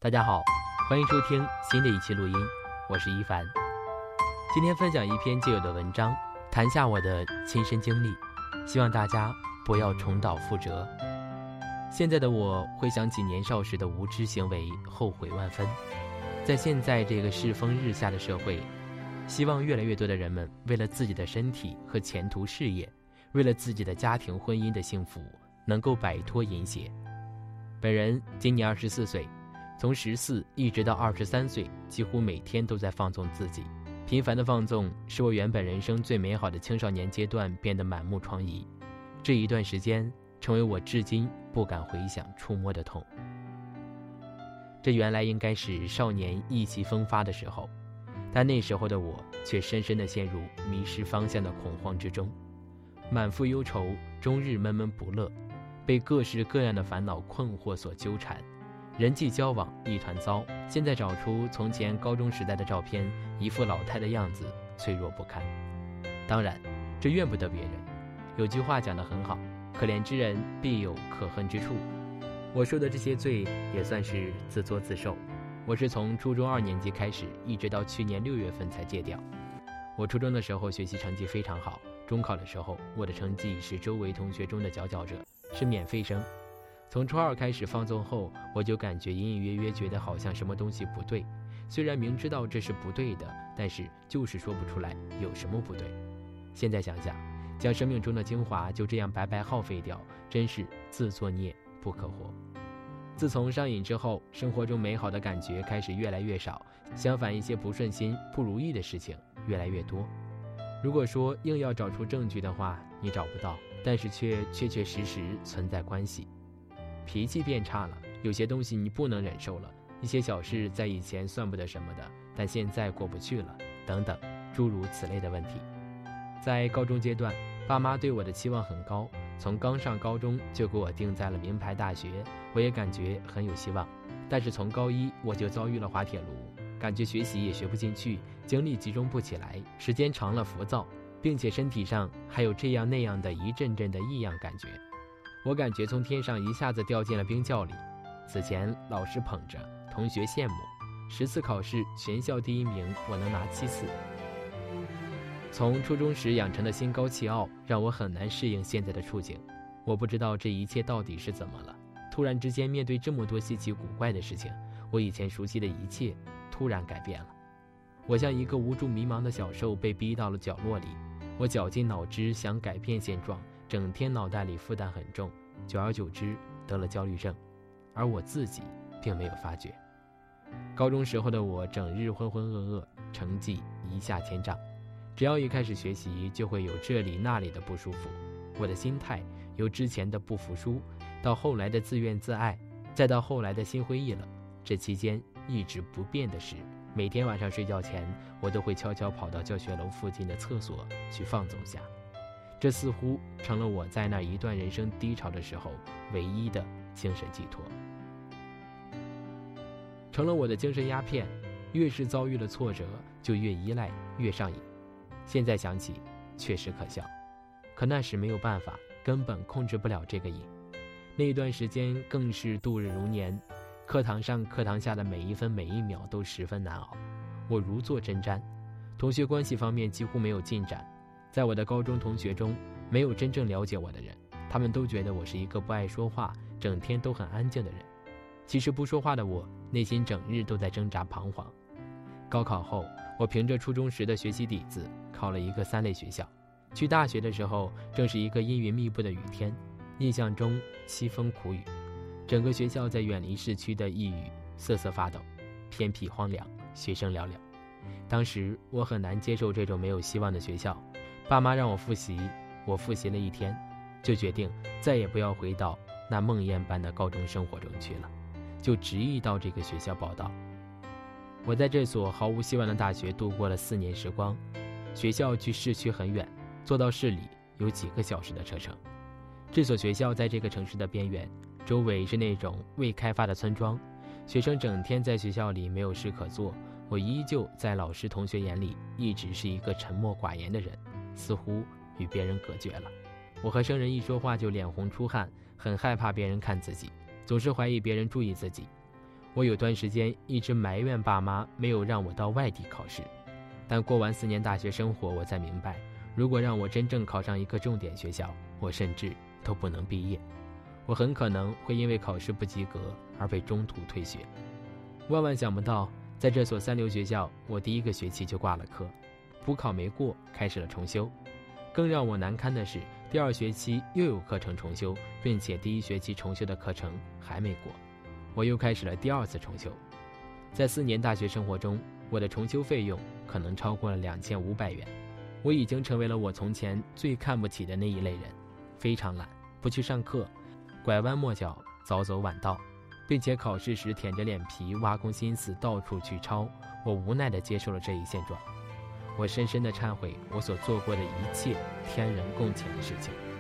大家好，欢迎收听新的一期录音，我是一凡。今天分享一篇旧有的文章，谈下我的亲身经历，希望大家不要重蹈覆辙。现在的我回想起年少时的无知行为，后悔万分。在现在这个世风日下的社会，希望越来越多的人们为了自己的身体和前途事业，为了自己的家庭婚姻的幸福，能够摆脱淫邪。本人今年24岁，从14一直到23岁，几乎每天都在放纵自己。频繁的放纵使我原本人生最美好的青少年阶段变得满目疮痍，这一段时间成为我至今不敢回想触摸的痛。这原来应该是少年意气风发的时候，但那时候的我却深深地陷入迷失方向的恐慌之中，满腹忧愁，终日闷闷不乐，被各式各样的烦恼困惑所纠缠，人际交往一团糟。现在找出从前高中时代的照片，一副老态的样子，脆弱不堪。当然这怨不得别人，有句话讲得很好，可怜之人必有可恨之处。我受的这些罪也算是自作自受。我是从初中2年级开始，一直到去年6月份才戒掉。我初中的时候学习成绩非常好，中考的时候我的成绩是周围同学中的佼佼者，是免费生。从初2开始放纵后，我就感觉隐隐约约觉得好像什么东西不对，虽然明知道这是不对的，但是就是说不出来有什么不对。现在想想，将生命中的精华就这样白白耗费掉，真是自作孽不可活。自从上瘾之后，生活中美好的感觉开始越来越少，相反一些不顺心不如意的事情越来越多。如果说硬要找出证据的话，你找不到，但是却确确实实存在关系。脾气变差了，有些东西你不能忍受了，一些小事在以前算不得什么的，但现在过不去了，等等诸如此类的问题。在高中阶段，爸妈对我的期望很高，从刚上高中就给我定在了名牌大学，我也感觉很有希望。但是从高1我就遭遇了滑铁卢，感觉学习也学不进去，精力集中不起来，时间长了浮躁，并且身体上还有这样那样的一阵阵的异样感觉。我感觉从天上一下子掉进了冰窖里。此前老师捧着，同学羡慕，10次考试全校第1名，我能拿7次。从初中时养成的心高气傲，让我很难适应现在的处境。我不知道这一切到底是怎么了，突然之间面对这么多稀奇古怪的事情，我以前熟悉的一切突然改变了。我像一个无助迷茫的小兽，被逼到了角落里。我绞尽脑汁想改变现状，整天脑袋里负担很重，久而久之得了焦虑症，而我自己并没有发觉。高中时候的我整日浑浑噩噩，成绩一下千丈，只要一开始学习就会有这里那里的不舒服。我的心态由之前的不服输，到后来的自怨自艾，再到后来的心灰意冷。这期间一直不变的是，每天晚上睡觉前，我都会悄悄跑到教学楼附近的厕所去放纵下。这似乎成了我在那一段人生低潮的时候唯一的精神寄托，成了我的精神鸦片。越是遭遇了挫折，就越依赖，越上瘾。现在想起确实可笑，可那时没有办法，根本控制不了这个瘾。那一段时间更是度日如年，课堂上课堂下的每一分每一秒都十分难熬，我如坐针毡。同学关系方面几乎没有进展，在我的高中同学中没有真正了解我的人，他们都觉得我是一个不爱说话，整天都很安静的人。其实不说话的我内心整日都在挣扎彷徨。高考后，我凭着初中时的学习底子考了一个3类学校。去大学的时候正是一个阴云密布的雨天，印象中凄风苦雨，整个学校在远离市区的一隅瑟瑟发抖，偏僻荒凉，学生寥寥。当时我很难接受这种没有希望的学校，爸妈让我复习，我复习了1天，就决定再也不要回到那梦魇般的高中生活中去了，就执意到这个学校报到。我在这所毫无希望的大学度过了4年时光。学校距市区很远，坐到市里有几个小时的车程。这所学校在这个城市的边缘，周围是那种未开发的村庄，学生整天在学校里没有事可做。我依旧在老师同学眼里一直是一个沉默寡言的人，似乎与别人隔绝了。我和生人一说话就脸红出汗，很害怕别人看自己，总是怀疑别人注意自己。 我有段时间一直埋怨爸妈没有让我到外地考试，但过完4年大学生活，我才明白，如果让我真正考上一个重点学校，我甚至都不能毕业。我很可能会因为考试不及格而被中途退学。万万想不到，在这所3流学校，我第1个学期就挂了科，补考没过，开始了重修。更让我难堪的是，第2学期又有课程重修，并且第1学期重修的课程还没过，我又开始了第2次重修。在4年大学生活中，我的重修费用可能超过了2500元。我已经成为了我从前最看不起的那一类人，非常懒，不去上课，拐弯抹角，早走晚到，并且考试时舔着脸皮挖空心思到处去抄。我无奈地接受了这一现状。我深深地忏悔我所做过的一切天人共情的事情。